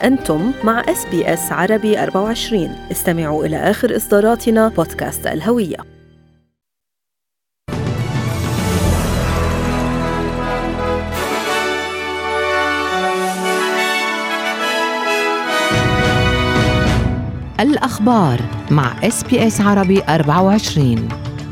أنتم مع SBS عربي 24. استمعوا إلى آخر إصداراتنا بودكاست الهوية. الأخبار مع SBS عربي 24.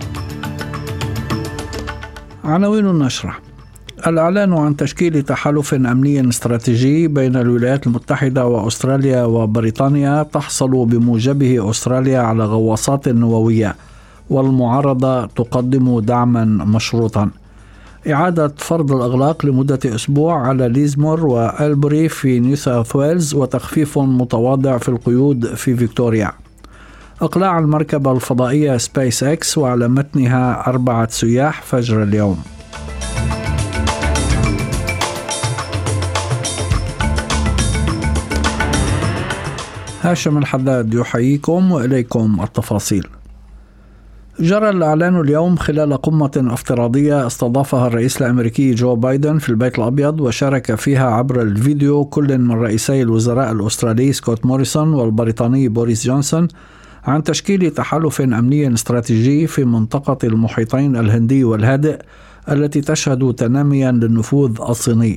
عناوين النشرة: الإعلان عن تشكيل تحالف أمني استراتيجي بين الولايات المتحدة وأستراليا وبريطانيا تحصل بموجبه أستراليا على غواصات نووية، والمعارضة تقدم دعما مشروطا. إعادة فرض الإغلاق لمدة أسبوع على ليزمور وألبري في نيو ساوث ويلز، وتخفيف متواضع في القيود في فيكتوريا. إقلاع المركبة الفضائية سبيس إكس وعلى متنها 4 سياح فجر اليوم. هاشم الحداد يحييكم وإليكم التفاصيل. جرى الإعلان اليوم خلال قمة افتراضية استضافها الرئيس الأمريكي جو بايدن في البيت الأبيض، وشارك فيها عبر الفيديو كل من رئيسي الوزراء الأسترالي سكوت موريسون والبريطاني بوريس جونسون عن تشكيل تحالف أمني استراتيجي في منطقة المحيطين الهندي والهادئ التي تشهد تناميا للنفوذ الصيني.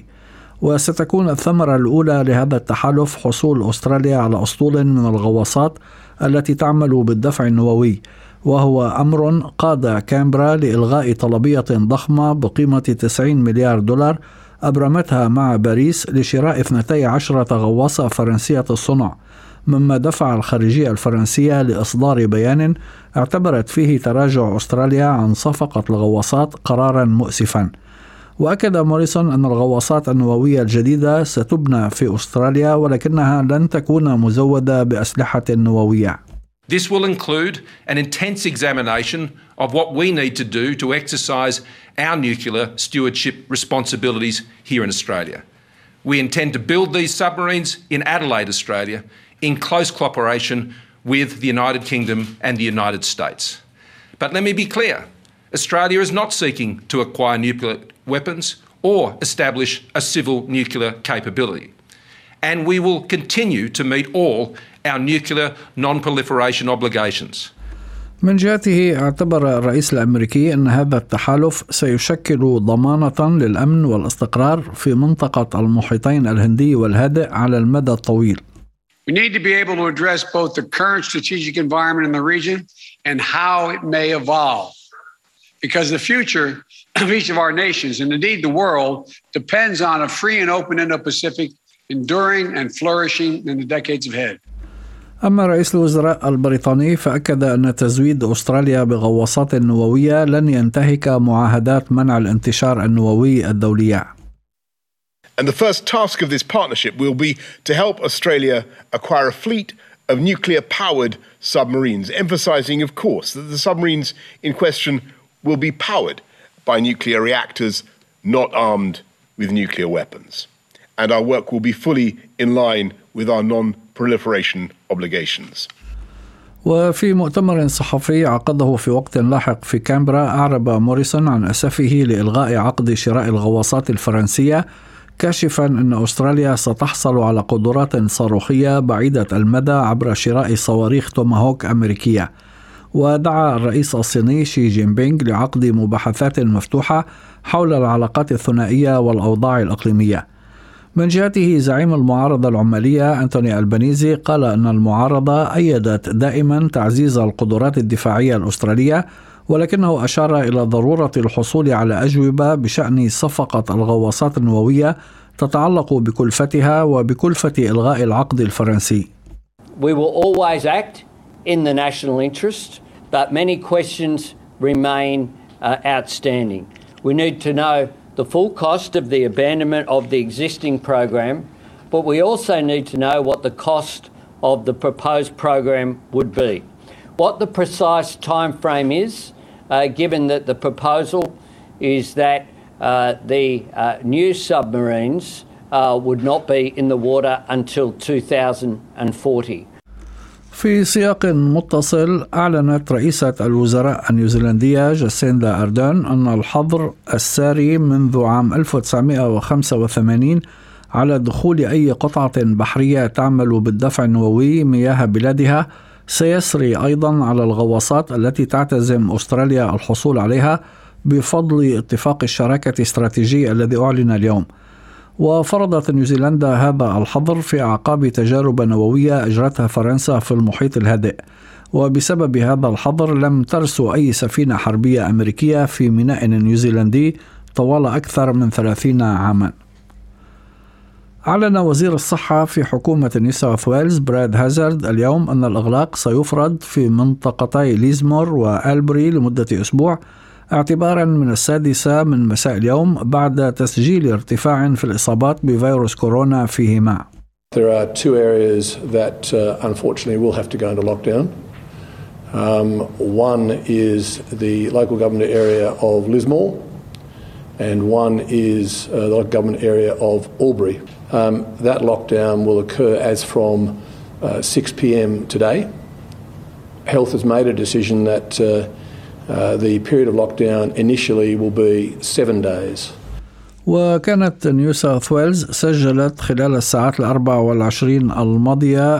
وستكون الثمرة الأولى لهذا التحالف حصول أستراليا على أسطول من الغواصات التي تعمل بالدفع النووي، وهو أمر قاد كامبرا لإلغاء طلبية ضخمة بقيمة 90 مليار دولار أبرمتها مع باريس لشراء 12 غواصة فرنسية الصنع، مما دفع الخارجية الفرنسية لإصدار بيان اعتبرت فيه تراجع أستراليا عن صفقة الغواصات قرارا مؤسفا. وأكد موريسون أن الغواصات النووية الجديدة ستبنى في أستراليا، ولكنها لن تكون مزودة بأسلحة نووية. This will include an intense examination of what we need to do to exercise our nuclear stewardship responsibilities here in Australia. We intend to build these submarines in Adelaide, Australia, in close cooperation with the United Kingdom and the United States. But let me be clear, Australia is not seeking to acquire nuclear weapons or establish a civil nuclear capability. And we will continue to meet all our nuclear non-proliferation obligations. من جهته اعتبر الرئيس الأمريكي أن هذا التحالف سيشكل ضمانة للأمن والاستقرار في منطقة المحيطين الهندي والهادئ على المدى الطويل. We need to be able to address both the current strategic environment in the region and how it may evolve. Because the future of each of our nations, and indeed the world, depends on a free and open Indo-Pacific enduring and flourishing in the decades ahead. أما رئيس الوزراء البريطاني فأكد أن تزويد أستراليا بغواصات نووية لن ينتهك معاهدات منع الانتشار النووي الدولية. And the first task of this partnership will be to help Australia acquire a fleet of nuclear-powered submarines, emphasizing, of course, that the submarines in question will be powered by nuclear reactors, not armed with nuclear weapons. And our work will be fully in line with our non-proliferation obligations. وفي مؤتمر صحفي عقده في وقت لاحق في كامبرا، أعرب موريسون عن أسفه لإلغاء عقد شراء الغواصات الفرنسية، كاشفا أن أستراليا ستحصل على قدرات صاروخية بعيدة المدى عبر شراء صواريخ توماهوك أمريكية. ودعا الرئيس الصيني شي جين بينغ لعقد مباحثات مفتوحة حول العلاقات الثنائية والأوضاع الإقليمية. من جهته زعيم المعارضة العمالية أنتوني ألبانيزي قال أن المعارضة أيدت دائما تعزيز القدرات الدفاعية الأسترالية، ولكنه أشار إلى ضرورة الحصول على أجوبة بشأن صفقة الغواصات النووية تتعلق بكلفتها وبكلفة إلغاء العقد الفرنسي. We will always act in the national interest, but many questions remain outstanding. We need to know the full cost of the abandonment of the existing program, but we also need to know what the cost of the proposed program would be. What the precise time frame is, given that the proposal is that the new submarines would not be in the water until 2040. في سياق متصل، أعلنت رئيسة الوزراء النيوزيلندية جاسيندا أردرن أن الحظر الساري منذ عام 1985 على دخول أي قطعة بحرية تعمل بالدفع النووي مياه بلادها، سيسري أيضا على الغواصات التي تعتزم أستراليا الحصول عليها بفضل اتفاق الشراكة الاستراتيجي الذي أعلن اليوم. وفرضت نيوزيلندا هذا الحظر في أعقاب تجارب نووية أجرتها فرنسا في المحيط الهادئ، وبسبب هذا الحظر لم ترسو أي سفينة حربية أمريكية في ميناء نيوزيلندي طوال أكثر من 30 عاما. أعلن وزير الصحة في حكومة نيو ساوث ويلز براد هازارد اليوم أن الإغلاق سيفرض في منطقتي ليزمور وآلبري لمدة أسبوع اعتبارا من 6 من مساء اليوم بعد تسجيل ارتفاع في الإصابات بفيروس كورونا فيهما. There are 2 areas that unfortunately will have to go into lockdown. One is the local government area of Lismore and one is the local government area of Albury. That lockdown will occur as from 6 p.m. today. Health has made a decision that the period of lockdown initially will be 7 days. وكانت نيو ساوث ويلز سجلت خلال الساعات 24 الماضية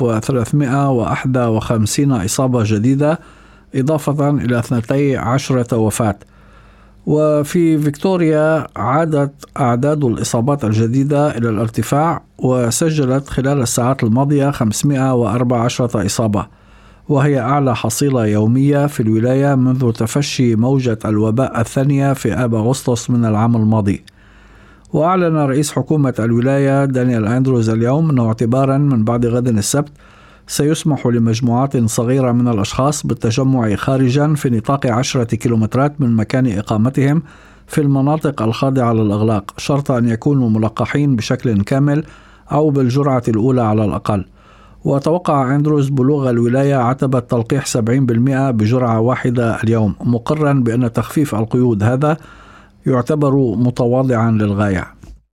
1351 إصابة جديدة إضافة إلى 12 وفاة. وفي فيكتوريا عادت أعداد الإصابات الجديدة إلى الارتفاع وسجلت خلال الساعات الماضية 514 إصابة، وهي أعلى حصيلة يومية في الولاية منذ تفشي موجة الوباء الثانية في آب أغسطس من العام الماضي. وأعلن رئيس حكومة الولاية دانيال أندروز اليوم أنه اعتبارا من بعد غد السبت سيسمح لمجموعات صغيرة من الأشخاص بالتجمع خارجا في نطاق 10 كيلومترات من مكان إقامتهم في المناطق الخاضعة للإغلاق، شرط أن يكونوا ملقحين بشكل كامل أو بالجرعة الأولى على الأقل. وتوقع أندروز بلوغ الولاية عتبة تلقيح 70% بجرعة واحدة اليوم، مقرا بأن تخفيف القيود هذا يعتبر متواضعا للغاية.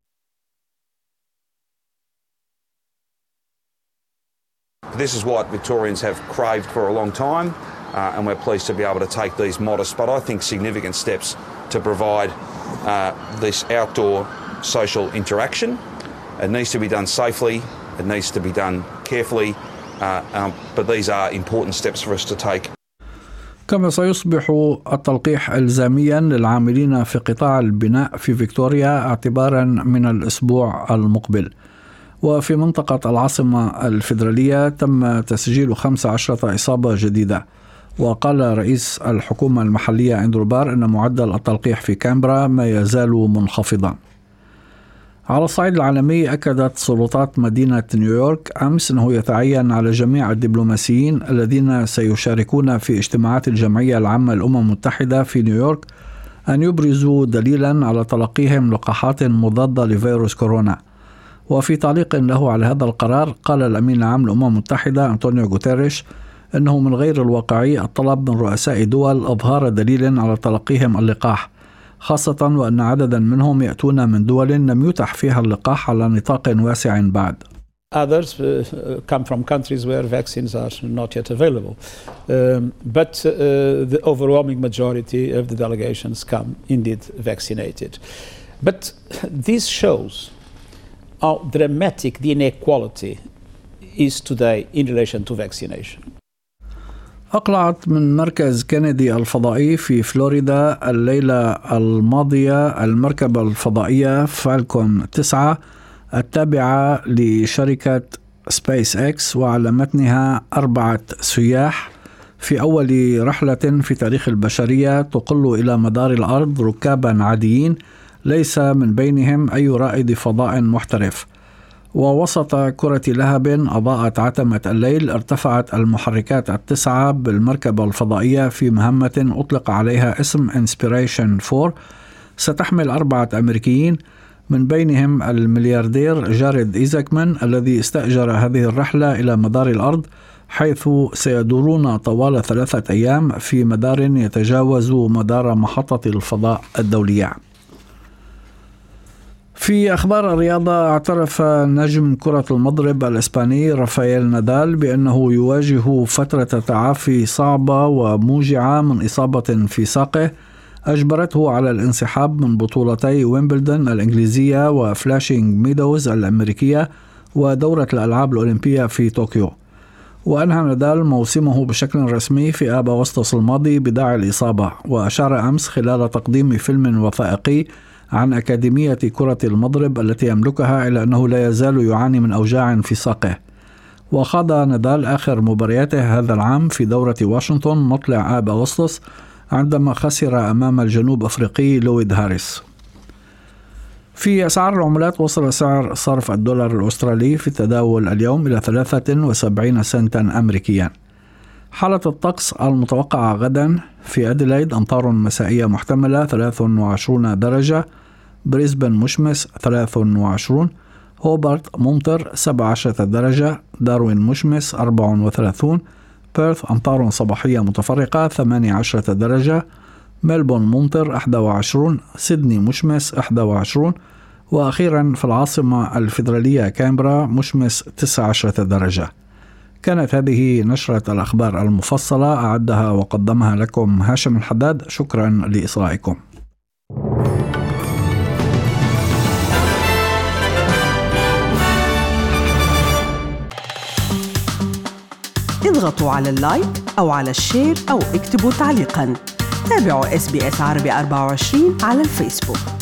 This is what Victorians have craved for a long time, and we're pleased to be able to take these modest but I think significant steps to provide this outdoor social interaction. It needs to be done safely, it needs to be done carefully, but these are important steps for us to take. كما سيصبح التلقيح إلزاميا للعاملين في قطاع البناء في فيكتوريا اعتبارا من الأسبوع المقبل. وفي منطقة العاصمة الفيدرالية تم تسجيل 15 إصابة جديدة. وقال رئيس الحكومة المحلية أندرو بار أن معدل التلقيح في كامبرا ما يزال منخفضا. على الصعيد العالمي أكدت سلطات مدينة نيويورك أمس أنه يتعين على جميع الدبلوماسيين الذين سيشاركون في اجتماعات الجمعية العامة للأمم المتحدة في نيويورك أن يبرزوا دليلا على تلقيهم لقاحات مضادة لفيروس كورونا. وفي تعليق له على هذا القرار قال الأمين العام للأمم المتحدة أنطونيو غوتيريش أنه من غير الواقعي الطلب من رؤساء دول إظهار دليل على تلقيهم اللقاح، خاصة وأن عددا منهم يأتون من دول لم يتح فيها اللقاح على نطاق واسع بعد. Others come from countries where vaccines are not yet available. But the overwhelming majority of the delegations come indeed vaccinated. But this shows how dramatic the inequality is today in relation to vaccination. أقلعت من مركز كندي الفضائي في فلوريدا الليلة الماضية المركبة الفضائية فالكون 9 التابعة لشركة سبيس إكس، وعلى متنها 4 سياح في أول رحلة في تاريخ البشرية تقل إلى مدار الأرض ركابا عاديين ليس من بينهم أي رائد فضاء محترف. ووسط كرة لهب أضاءت عتمة الليل ارتفعت المحركات 9 بالمركبة الفضائية في مهمة أطلق عليها اسم Inspiration 4 ستحمل 4 أمريكيين من بينهم الملياردير جاريد إيزاكمان الذي استأجر هذه الرحلة إلى مدار الأرض، حيث سيدورون طوال 3 أيام في مدار يتجاوز مدار محطة الفضاء الدولية. في أخبار الرياضة، اعترف نجم كرة المضرب الإسباني رافائيل نادال بأنه يواجه فترة تعافي صعبة وموجعة من إصابة في ساقه أجبرته على الانسحاب من بطولتي ويمبلدون الإنجليزية وفلاشينج ميدوز الأمريكية ودورة الألعاب الأولمبية في طوكيو. وأنهى نادال موسمه بشكل رسمي في آب أغسطس الماضي بداعي الإصابة. وأشار أمس خلال تقديم فيلم وثائقي عن أكاديمية كرة المضرب التي يملكها إلى أنه لا يزال يعاني من أوجاع في ساقه. وخاض نادال آخر مبارياته هذا العام في دورة واشنطن مطلع آب أغسطس عندما خسر أمام الجنوب أفريقي لويد هاريس. في أسعار العملات، وصل سعر صرف الدولار الأسترالي في التداول اليوم إلى 73 سنتا أمريكيا. حالة الطقس المتوقعة غدا: في أديلايد أمطار مسائية محتملة 23 درجة، بريسبن مشمس 23، هوبارت ممطر 17 درجة، داروين مشمس 34، بيرث أمطار صباحية متفرقة 18 درجة، ملبون ممطر 21، سيدني مشمس 21، وأخيرا في العاصمة الفيدرالية كامبرا مشمس 19 درجة. كانت هذه نشرة الأخبار المفصلة، أعدها وقدمها لكم هاشم الحداد. شكرا لإصغائكم. اضغطوا على اللايك أو على الشير أو اكتبوا تعليقاً. تابعوا SBS عربي 24 على الفيسبوك.